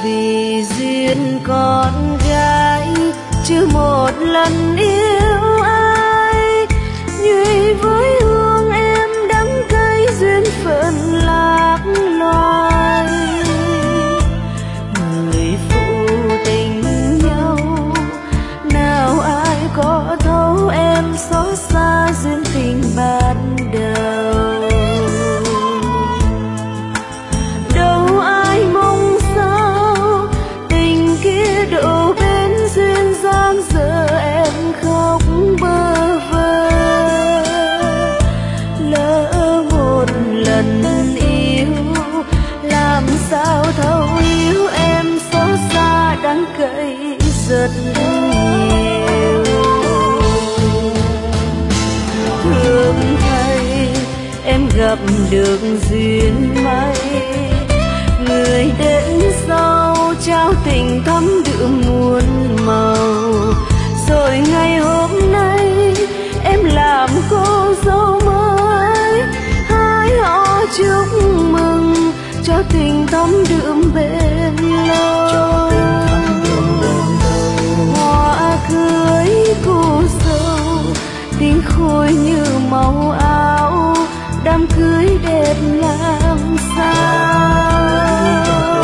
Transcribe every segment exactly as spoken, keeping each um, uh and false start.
vì duyên con gái chưa một lần yêu ai. Nhụy với hương em đắng cay duyên phận lạc loài. Người phụ tình nhau nào ai có thấu em xót xa duyên tình ban đầu. Đâu ai mong sao tình kia độ bên duyên dáng giờ em khóc bơ vơ. Lỡ một lần yêu làm sao thấu yêu em xót xa đắng cay rất nhiều. Thương thay em gặp được duyên may, người đến sau trao tình thắm đượm muôn màu. Rồi ngày hôm nay em làm cô dâu mới, hai họ chúc mừng cho tình thắm đượm bền lâu. Hoa cưới cô dâu tình khôi như màu áo, đám cưới đẹp làm sao.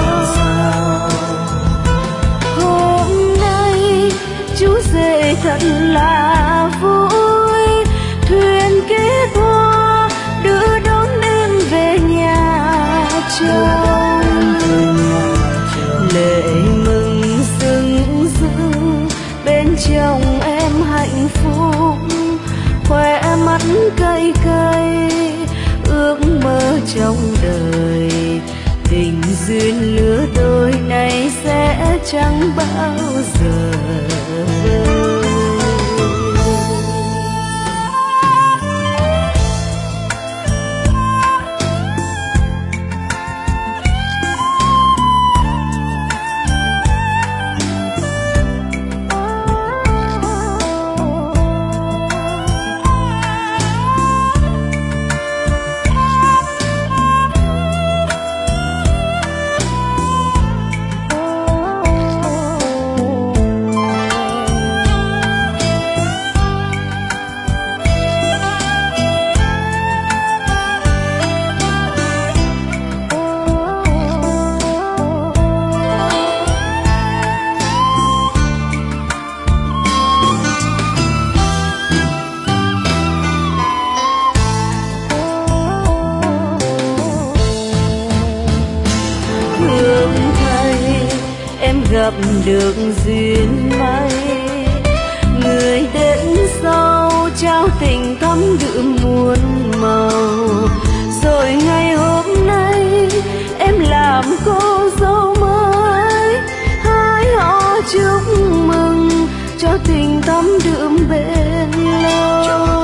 Hôm nay chú rể thật là vui, thuyền kết hoa đưa đón em về nhà chồng. Lệ mừng rưng rưng bên chồng em hạnh phúc, khỏe mắt cay cay ước mơ trong đời. Tình duyên lứa đôi này sẽ chẳng bao giờ vơi. Gặp được duyên may, người đến sau trao tình thắm đượm muôn màu. Rồi ngày hôm nay em làm cô dâu mới, hai họ chúc mừng cho tình thắm đượm bền lâu.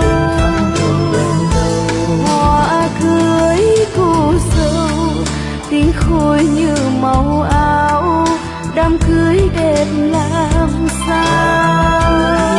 Hoa cưới cô dâu tình khôi như màu áo, đám cưới đẹp làm sao.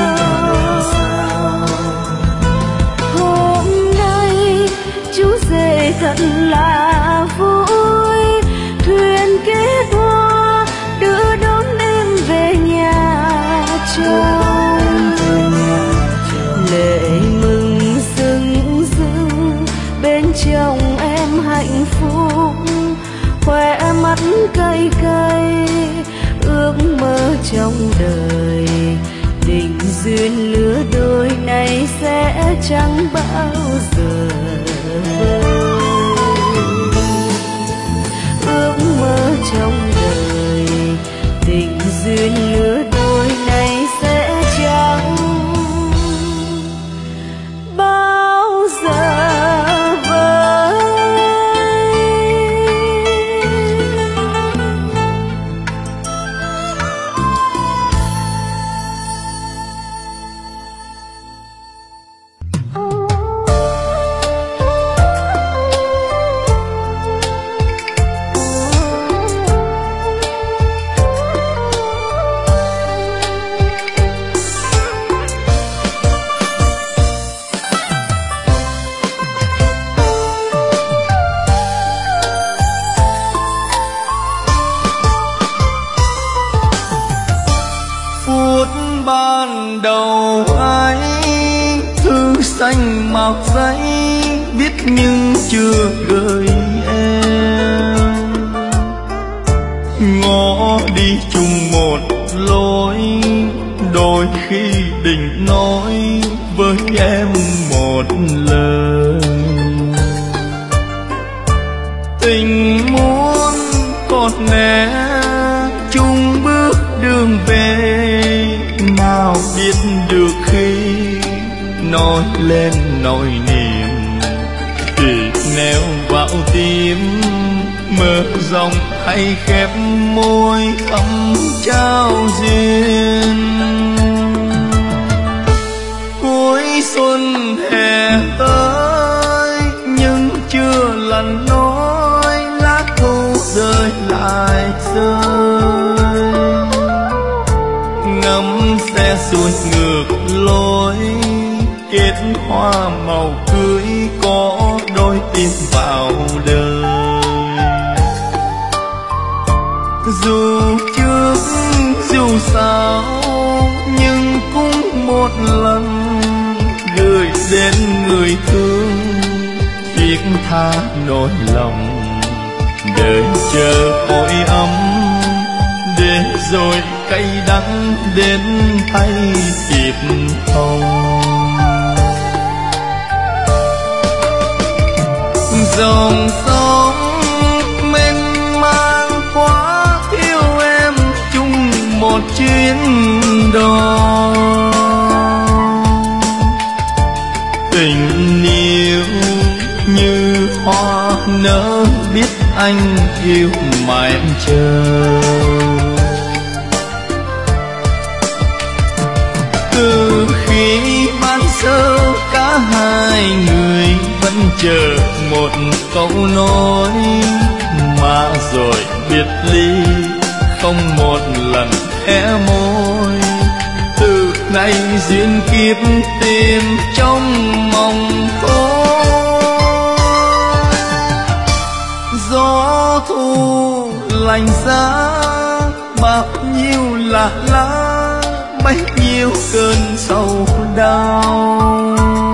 Hôm nay chú rể thật là vui, thuyền kết hoa đưa đón em về nhà chồng. Lệ mừng rưng rưng bên chồng em hạnh phúc, khỏe mắt cay cay ước mơ trong đời. Tình duyên lứa đôi này sẽ chẳng bao giờ vơi. Ước mơ trong đời tình duyên lứa đôi này sẽ chẳng bao giờ vơi. đầu ấy thư xanh màu giấy viết nhưng chưa gửi em, ngõ đi chung một lối, đôi khi định nói với em một lời. Tình muốn còn né chung bước đường về, nào biết được khi nói lên nỗi niềm, thì neo vào tim mở rộng hay khép môi thắm trao duyên. Cuối xuân hè tới nhưng chưa lần nói lá thu rơi lại rơi, ngắm xe xuôi ngược lối kết hoa màu cưới có đôi tim vào đời. Dù trước dù sau nhưng cũng một lần gửi đến người thương thiết tha nỗi lòng, đợi chờ hồi ấm để rồi cay đắng đến thay kịp không. Dòng sông mênh mang quá yêu em chung một chuyến đò, tình yêu như hoa nở biết anh yêu mà em chờ. Từ khi ban sơ cả hai người vẫn chờ một câu nói, mà rồi biệt ly không một lần hé môi. Từ nay duyên kiếp tìm trong mong thôi, gió thu lạnh giá bao nhiêu là lá, bấy nhiêu cơn sầu đau.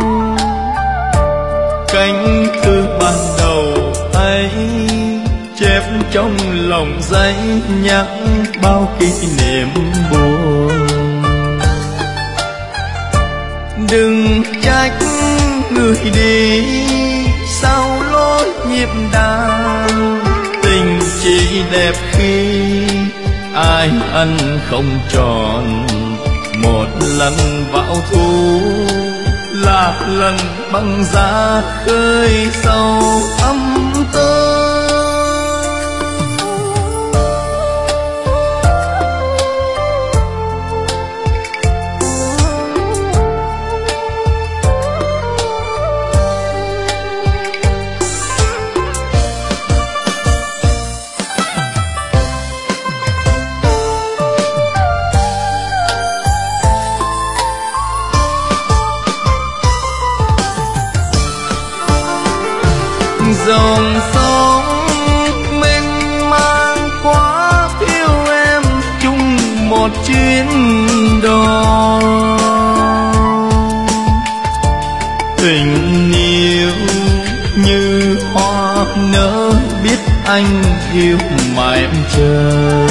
Cánh thư ban đầu ấy chép trong lòng giấy nhắc bao kỷ niệm buồn. Đừng trách người đi sao lối nhịp đàn, tình chỉ đẹp khi ai ăn không tròn. Một lần vào thu là lần băng giá khơi sâu ấm tơ. Dòng sông mênh mang quá yêu em chung một chuyến đò, tình yêu như hoa nở biết anh yêu mà em chờ.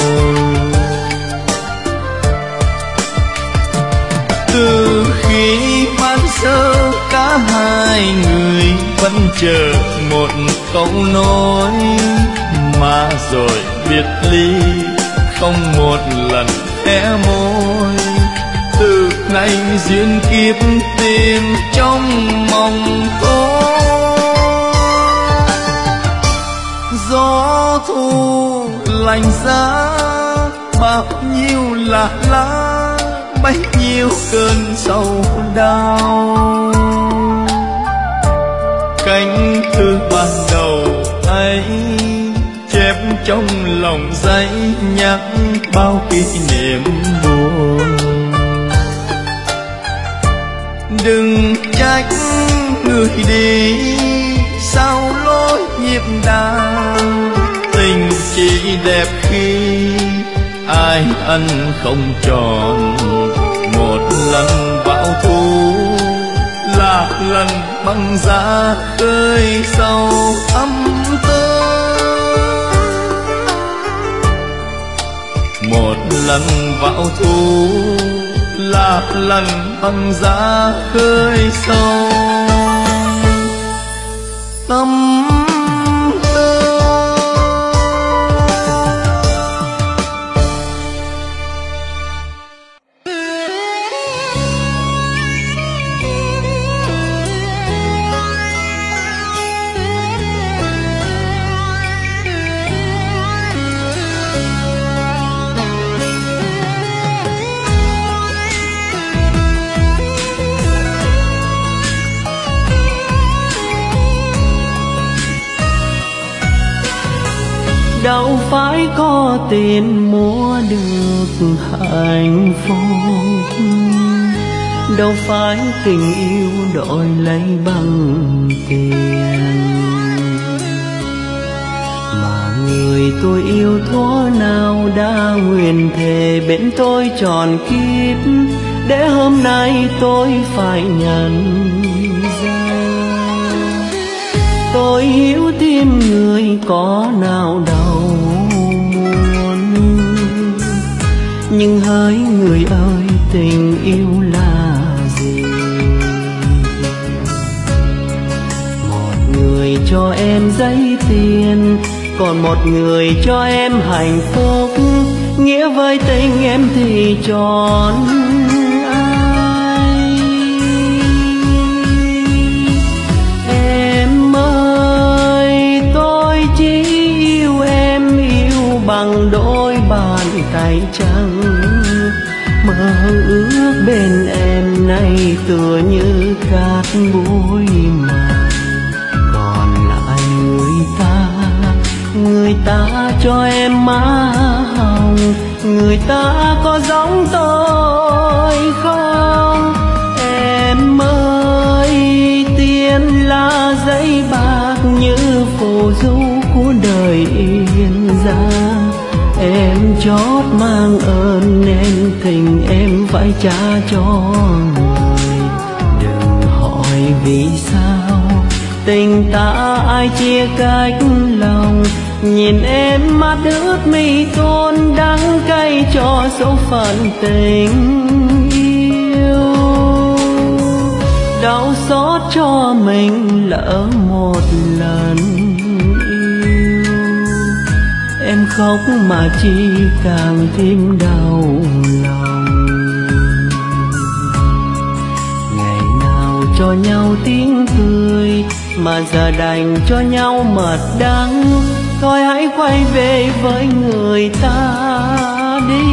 Từ khi ban sơ cả hai người vẫn chờ một câu nói, mà rồi biệt ly không một lần hé môi. Từ nay duyên kiếp tìm trong mong thôi, gió thu lạnh giá bao nhiêu là lá, bấy nhiêu cơn sầu đau. Cánh thư ban đầu ấy chép trong lòng giấy nhắc bao kỷ niệm buồn. Đừng trách người đi sao lối nhịp đàn, tình chỉ đẹp khi ai ăn không tròn. Một lần bão thu lạc lần băng giá khơi sâu ấm tơ. Một lần bão thu lạc lần băng giá khơi sâu tâm. Đâu phải có tiền mua được hạnh phúc, đâu phải tình yêu đổi lấy bằng tiền, mà người tôi yêu thuở nào đã nguyện thề bên tôi tròn kiếp, để hôm nay tôi phải nhận ra. Tôi hiểu tim người có nào đâu muốn, nhưng hỡi người ơi tình yêu là gì? Một người cho em giấy tiền, còn một người cho em hạnh phúc, nghĩa với tình em thì tròn ai. Em ơi tôi chỉ yêu em, yêu bằng đôi bàn tay trắng, mơ ước bên em nay tựa như cát bụi màng. Còn lại người ta, người ta cho em má hồng, người ta có giống tôi không? Em ơi tiền là giấy bạc như phù du của đời yên giang, em chót mang ơn nên tình em phải trả cho người. Đừng hỏi vì sao tình ta ai chia cách lòng, nhìn em mắt ướt mi tôn đắng cay cho số phận tình yêu. Đau xót cho mình lỡ một lần yêu, em khóc mà chỉ càng thêm đau lòng. Ngày nào cho nhau tiếng cười, mà giờ đành cho nhau mật đắng. Thôi hãy quay về với người ta đi.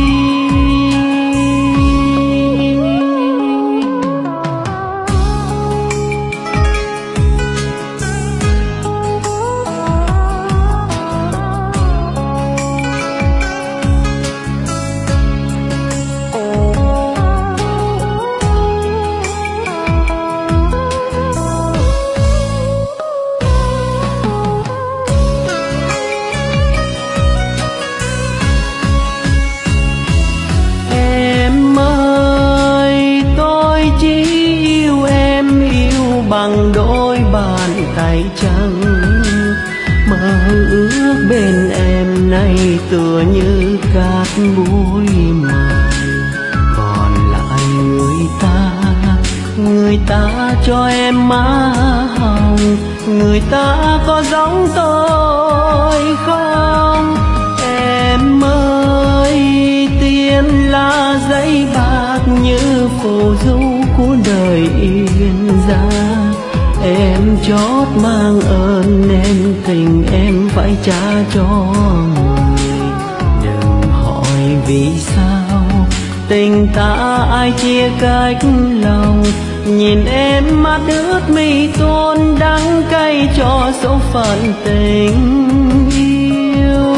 Bằng đôi bàn tay trắng, mơ ước bên em nay tựa như cát bụi màng. Còn lại người ta, người ta cho em má hồng, người ta có giống tôi không? Em ơi tiền là giấy bạc như phù du của đời yên giang, em chót mang ơn nên tình em phải trả cho người. Đừng hỏi vì sao tình ta ai chia cách lòng, nhìn em mắt ướt mi tôn đắng cay cho số phận tình yêu.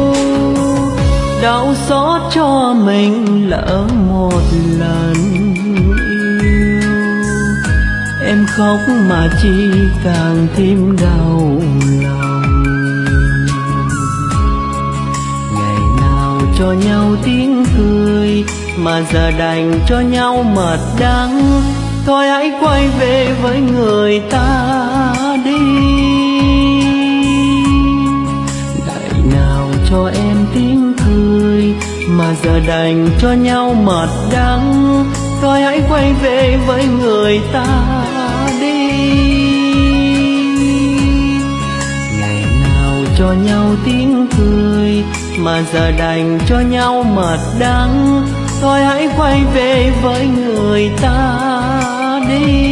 Đau xót cho mình lỡ một lần yêu, em khóc mà chỉ càng thêm đau lòng. Ngày nào cho nhau tiếng cười, mà giờ đành cho nhau mật đắng. Thôi hãy quay về với người ta đi. Ngày nào cho em tiếng cười, mà giờ đành cho nhau mật đắng. Thôi hãy quay về với người ta đi. Ngày nào cho nhau tiếng cười, mà giờ đành cho nhau mật đắng. Thôi hãy quay về với người ta đi.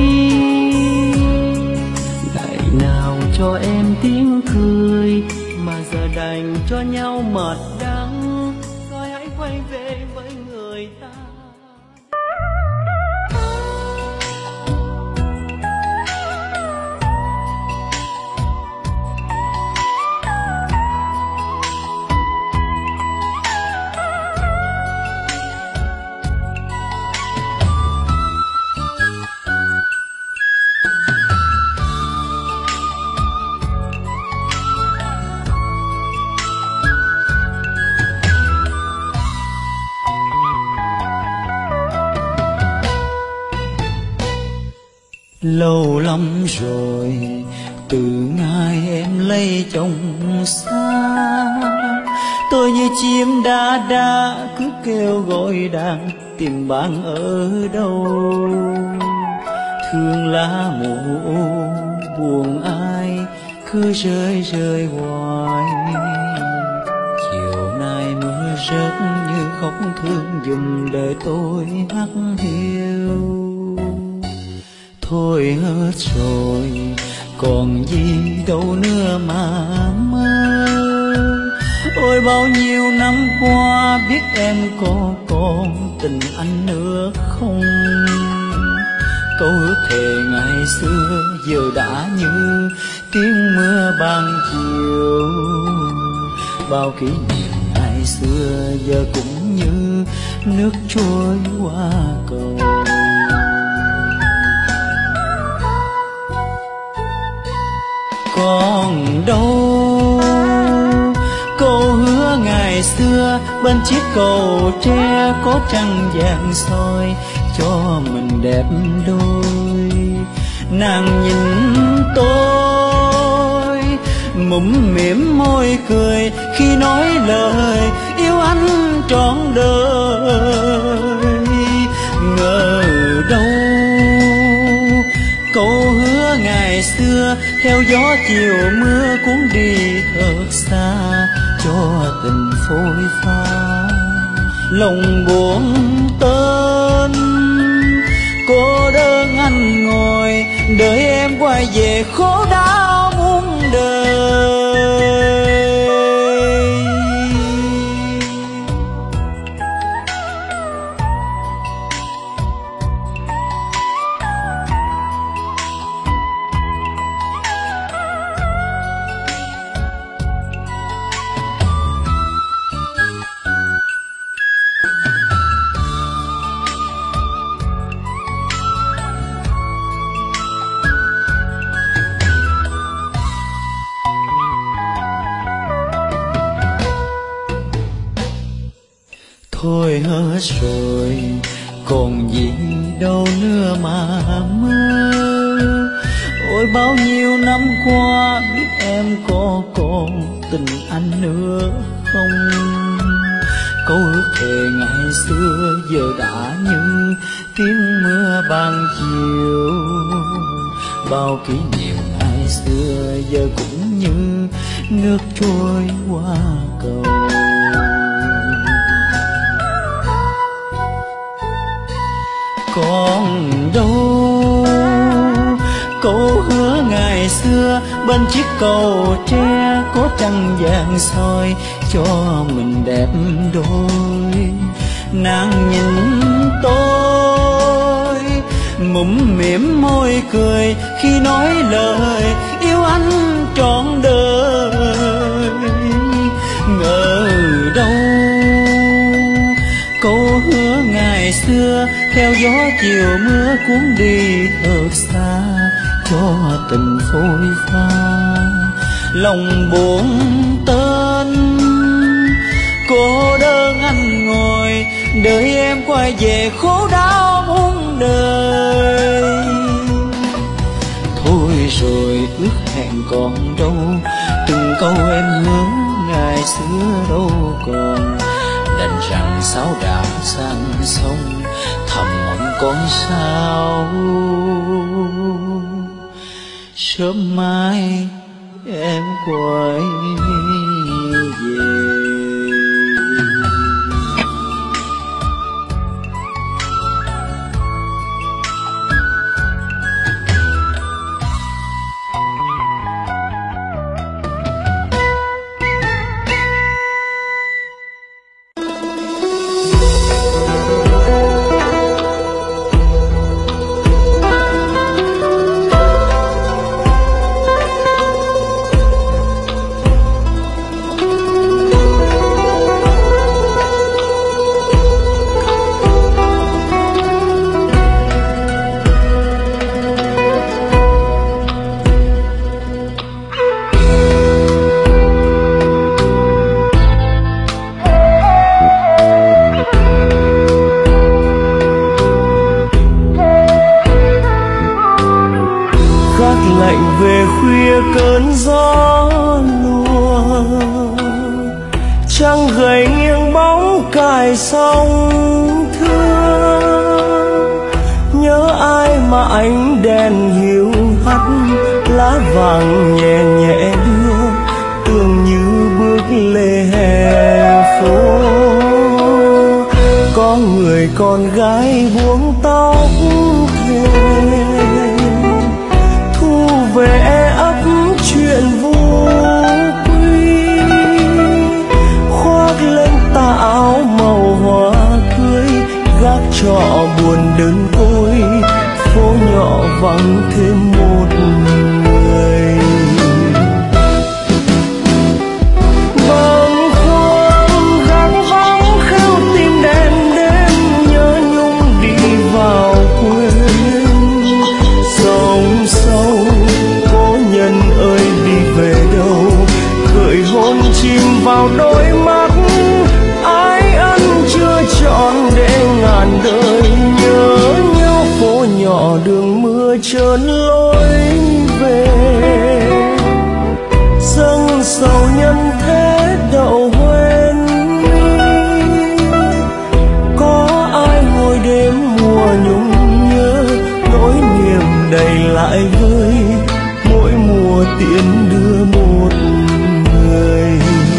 Ngày nào cho em tiếng cười, mà giờ đành cho nhau mật đắng. Thôi hãy quay về với người ta. Lâu lắm rồi từ ngày em lấy chồng xa, tôi như chim đa đa cứ kêu gọi đang tìm bạn ở đâu. Thương lá mù buồn ai cứ rơi rơi hoài. Chiều nay mưa rớt như khóc thương giùm đời tôi hắt hiu. Thôi hết rồi còn gì đâu nữa mà mơ. Ôi bao nhiêu năm qua biết em có còn tình anh nữa không. Câu ước thề ngày xưa giờ đã như tiếng mưa ban chiều. Bao kỷ niệm ngày xưa giờ cũng như nước trôi qua cầu. Còn đâu câu hứa ngày xưa bên chiếc cầu tre có trăng vàng soi cho mình đẹp đôi. Nàng nhìn tôi mũm mỉm môi cười khi nói lời yêu anh trọn đời. Ngờ đâu câu hứa ngày xưa theo gió chiều mưa cuốn đi thật xa cho tình phôi pha. Lòng buồn tên cô đơn anh ngồi đợi em quay về khổ đau muôn đời. Thôi hết rồi còn gì đâu nữa mà mơ. Ôi bao nhiêu năm qua biết em có còn tình anh nữa không. Câu ước thề ngày xưa giờ đã như tiếng mưa ban chiều. Bao kỷ niệm ngày xưa giờ cũng như nước trôi qua cầu. Còn đâu câu hứa ngày xưa bên chiếc cầu tre có trăng vàng soi cho mình đẹp đôi. Nàng nhìn tôi mũm mỉm môi cười khi nói lời yêu anh trọn đời. Ngờ đâu câu hứa ngày xưa theo gió chiều mưa cuốn đi thật xa cho tình phôi pha. Lòng buồn tên cô đơn anh ngồi đợi em quay về khổ đau muôn đời. Thôi rồi ước hẹn còn đâu, từng câu em hứa ngày xưa đâu còn, đành rằng sao đã sang sông thầm mong con sao sớm mai em quay về. Lạnh về khuya cơn gió lùa, trăng gầy nghiêng bóng cài sông thương. Nhớ ai mà ánh đèn hiu hắt, lá vàng nhẹ nhẹ đưa, tưởng như bước lê hè phố. Có người con gái buông tóc thề, về ấp chuyện vô quy, khoác lên tà áo màu hoa cưới, gác trọ buồn đơn côi, phố nhỏ vắng thêm một người. Bâng khuâng gác vắng khêu tim đen đêm, nhớ nhung đi vào quên sông sâu. Nhân ơi đi về đâu, gợi hôn chìm vào đôi mắt, ái ân chưa trọn để ngàn đời nhớ nhau. Phố nhỏ đường mưa trơn lối về, dâng sầu nhân thế đậu hoen mi. Có ai ngồi đêm mùa nhung nhớ, nỗi niềm đầy lại vơi, mỗi mùa tiễn đưa một người.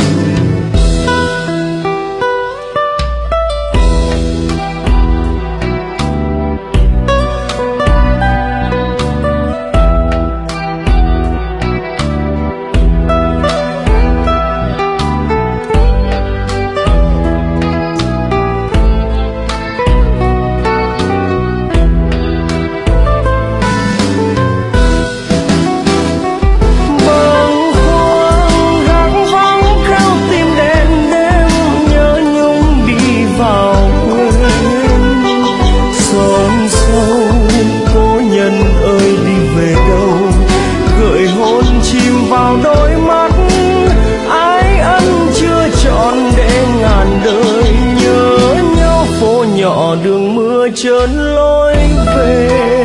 Đường mưa trơn lối về,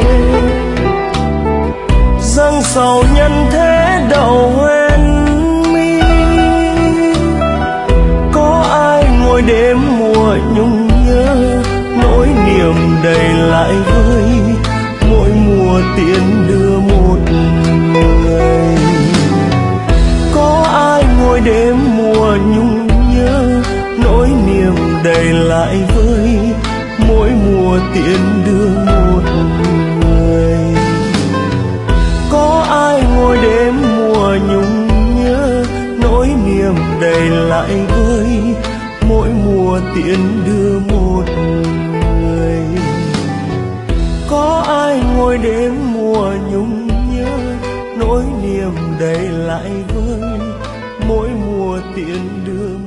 dâng sầu nhân thế đậu hoen mi. Có ai ngồi đêm mùa nhung nhớ, nỗi niềm đầy lại vơi, mỗi mùa tiễn đưa một người. Có ai ngồi đêm mùa nhung nhớ, nỗi niềm đầy lại vơi, mỗi mùa tiễn đưa một người. Có ai ngồi đêm mùa nhung nhớ, nỗi niềm đầy lại vơi, mỗi mùa tiễn đưa một người. Có ai ngồi đêm mùa nhung nhớ, nỗi niềm đầy lại vơi, mỗi mùa tiễn đưa